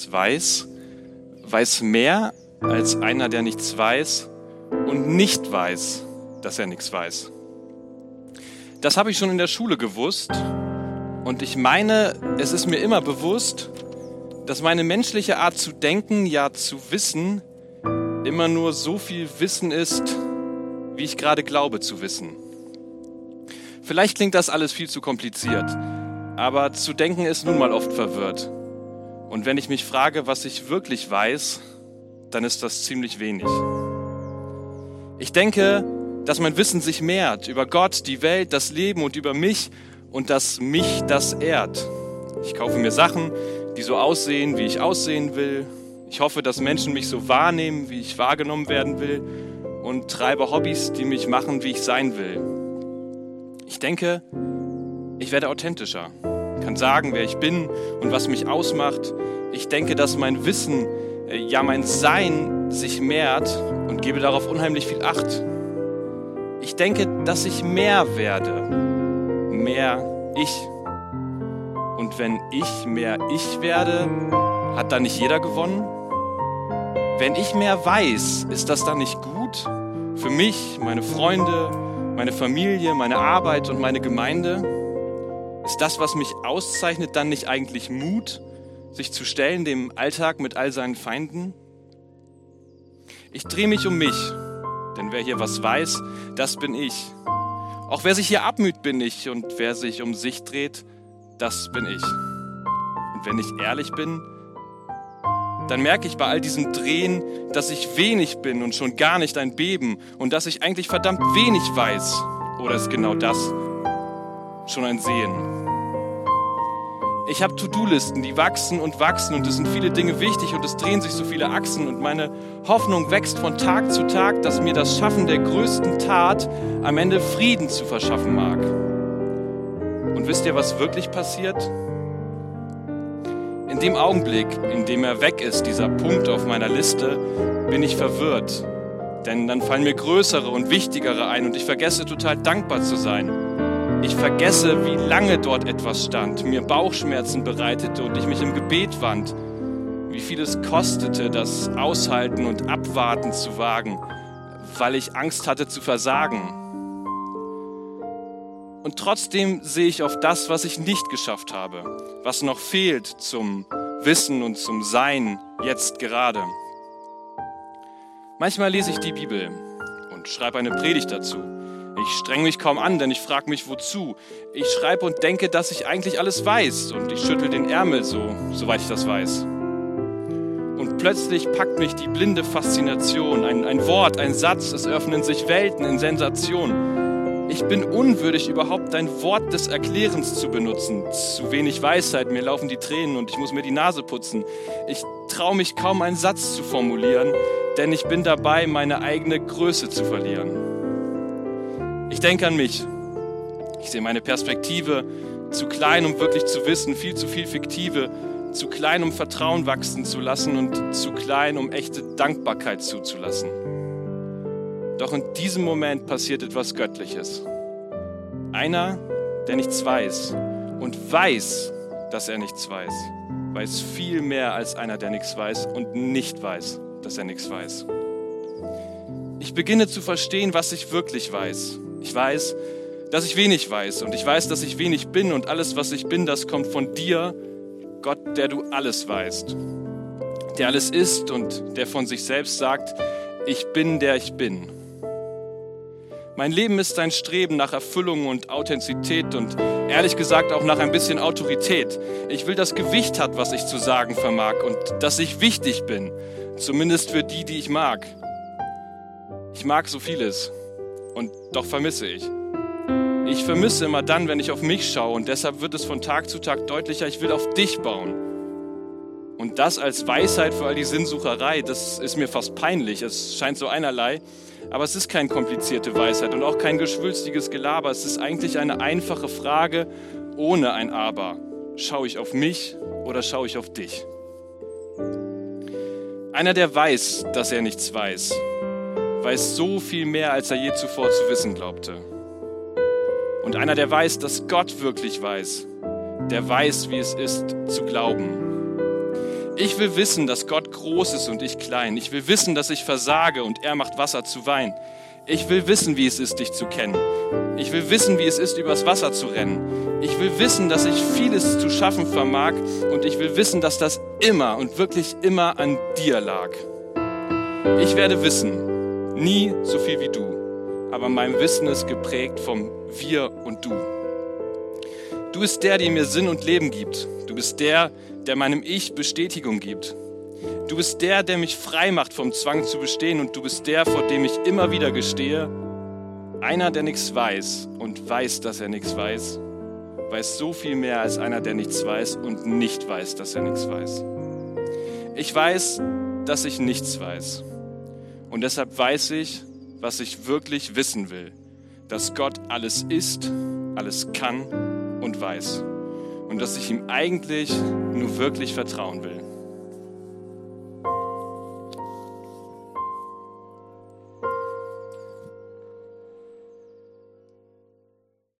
nichts weiß, weiß mehr als einer, der nichts weiß und nicht weiß, dass er nichts weiß. Das habe ich schon in der Schule gewusst und ich meine, es ist mir immer bewusst, dass meine menschliche Art zu denken, ja zu wissen, immer nur so viel Wissen ist, wie ich gerade glaube zu wissen. Vielleicht klingt das alles viel zu kompliziert, aber zu denken ist nun mal oft verwirrt. Und wenn ich mich frage, was ich wirklich weiß, dann ist das ziemlich wenig. Ich denke, dass mein Wissen sich mehrt über Gott, die Welt, das Leben und über mich und dass mich das ehrt. Ich kaufe mir Sachen, die so aussehen, wie ich aussehen will. Ich hoffe, dass Menschen mich so wahrnehmen, wie ich wahrgenommen werden will und treibe Hobbys, die mich machen, wie ich sein will. Ich denke, ich werde authentischer, kann sagen, wer ich bin und was mich ausmacht. Ich denke, dass mein Wissen, ja mein Sein sich mehrt und gebe darauf unheimlich viel Acht. Ich denke, dass ich mehr werde, mehr ich. Und wenn ich mehr ich werde, hat dann nicht jeder gewonnen? Wenn ich mehr weiß, ist das dann nicht gut? Für mich, meine Freunde, meine Familie, meine Arbeit und meine Gemeinde? Ist das, was mich auszeichnet, dann nicht eigentlich Mut, sich zu stellen dem Alltag mit all seinen Feinden? Ich drehe mich um mich, denn wer hier was weiß, das bin ich. Auch wer sich hier abmüht, bin ich, und wer sich um sich dreht, das bin ich. Und wenn ich ehrlich bin, dann merke ich bei all diesem Drehen, dass ich wenig bin und schon gar nicht ein Beben und dass ich eigentlich verdammt wenig weiß. Oder ist genau das schon ein Sehen? Ich habe To-Do-Listen, die wachsen und es sind viele Dinge wichtig und es drehen sich so viele Achsen und meine Hoffnung wächst von Tag zu Tag, dass mir das Schaffen der größten Tat am Ende Frieden zu verschaffen mag. Und wisst ihr, was wirklich passiert? In dem Augenblick, in dem er weg ist, dieser Punkt auf meiner Liste, bin ich verwirrt. Denn dann fallen mir größere und wichtigere ein und ich vergesse total dankbar zu sein. Ich vergesse, wie lange dort etwas stand, mir Bauchschmerzen bereitete und ich mich im Gebet wand. Wie viel es kostete, das Aushalten und Abwarten zu wagen, weil ich Angst hatte zu versagen. Und trotzdem sehe ich auf das, was ich nicht geschafft habe, was noch fehlt zum Wissen und zum Sein jetzt gerade. Manchmal lese ich die Bibel und schreibe eine Predigt dazu. Ich streng mich kaum an, denn ich frage mich, wozu. Ich schreibe und denke, dass ich eigentlich alles weiß und ich schüttel den Ärmel soweit ich das weiß. Und plötzlich packt mich die blinde Faszination, ein Wort, ein Satz, es öffnen sich Welten in Sensation. Ich bin unwürdig, überhaupt ein Wort des Erklärens zu benutzen. Zu wenig Weisheit, mir laufen die Tränen und ich muss mir die Nase putzen. Ich traue mich kaum, einen Satz zu formulieren, denn ich bin dabei, meine eigene Größe zu verlieren. Ich denke an mich. Ich sehe meine Perspektive, zu klein, um wirklich zu wissen, viel zu viel Fiktive, zu klein, um Vertrauen wachsen zu lassen und zu klein, um echte Dankbarkeit zuzulassen. Doch in diesem Moment passiert etwas Göttliches. Einer, der nichts weiß und weiß, dass er nichts weiß, weiß viel mehr als einer, der nichts weiß und nicht weiß, dass er nichts weiß. Ich beginne zu verstehen, was ich wirklich weiß. Ich weiß, dass ich wenig weiß und ich weiß, dass ich wenig bin und alles, was ich bin, das kommt von dir, Gott, der du alles weißt, der alles ist und der von sich selbst sagt, ich bin, der ich bin. Mein Leben ist ein Streben nach Erfüllung und Authentizität und ehrlich gesagt auch nach ein bisschen Autorität. Ich will, dass Gewicht hat, was ich zu sagen vermag und dass ich wichtig bin, zumindest für die, die ich mag. Ich mag so vieles und doch vermisse ich. Ich vermisse immer dann, wenn ich auf mich schaue und deshalb wird es von Tag zu Tag deutlicher, ich will auf dich bauen. Und das als Weisheit für all die Sinnsucherei, das ist mir fast peinlich, es scheint so einerlei, aber es ist keine komplizierte Weisheit und auch kein geschwülstiges Gelaber, es ist eigentlich eine einfache Frage ohne ein Aber. Schaue ich auf mich oder schaue ich auf dich? Einer, der weiß, dass er nichts weiß, weiß so viel mehr, als er je zuvor zu wissen glaubte. Und einer, der weiß, dass Gott wirklich weiß, der weiß, wie es ist, zu glauben. Ich will wissen, dass Gott groß ist und ich klein. Ich will wissen, dass ich versage und er macht Wasser zu Wein. Ich will wissen, wie es ist, dich zu kennen. Ich will wissen, wie es ist, übers Wasser zu rennen. Ich will wissen, dass ich vieles zu schaffen vermag und ich will wissen, dass das immer und wirklich immer an dir lag. Ich werde wissen, nie so viel wie du, aber mein Wissen ist geprägt vom Wir und Du. Du bist der mir Sinn und Leben gibt. Du bist der meinem Ich Bestätigung gibt. Du bist der mich frei macht vom Zwang zu bestehen und du bist der, vor dem ich immer wieder gestehe. Einer, der nichts weiß und weiß, dass er nichts weiß, weiß so viel mehr als einer, der nichts weiß und nicht weiß, dass er nichts weiß. Ich weiß, dass ich nichts weiß. Und deshalb weiß ich, was ich wirklich wissen will. Dass Gott alles ist, alles kann und weiß. Und dass ich ihm eigentlich nur wirklich vertrauen will.